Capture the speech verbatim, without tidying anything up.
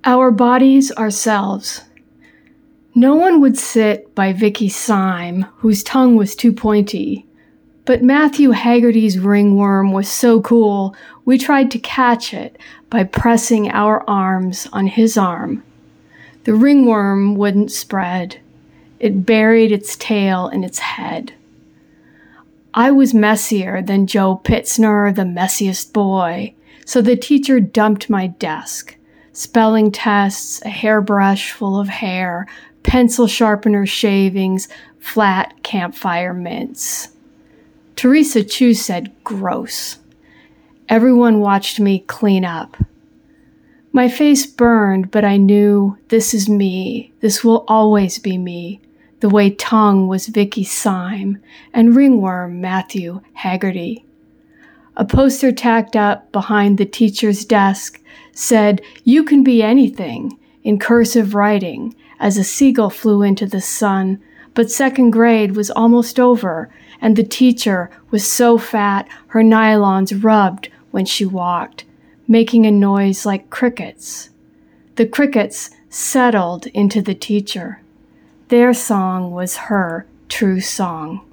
Our bodies ourselves. No one would sit by Vicky Syme, whose tongue was too pointy. But Matthew Haggerty's ringworm was so cool, we tried to catch it by pressing our arms on his arm. The ringworm wouldn't spread. It buried its tail in its head. I was messier than Joe Pitzner, the messiest boy, so the teacher dumped my desk. Spelling tests, a hairbrush full of hair, pencil sharpener shavings, flat campfire mints. Teresa Chu said, "Gross." Everyone watched me clean up. My face burned, but I knew this is me. This will always be me. The way tongue was Vicky Syme and ringworm Matthew Haggerty. A poster tacked up behind the teacher's desk said, "You can be anything," in cursive writing as a seagull flew into the sun, but second grade was almost over, and the teacher was so fat her nylons rubbed when she walked, making a noise like crickets. The crickets settled into the teacher. Their song was her true song.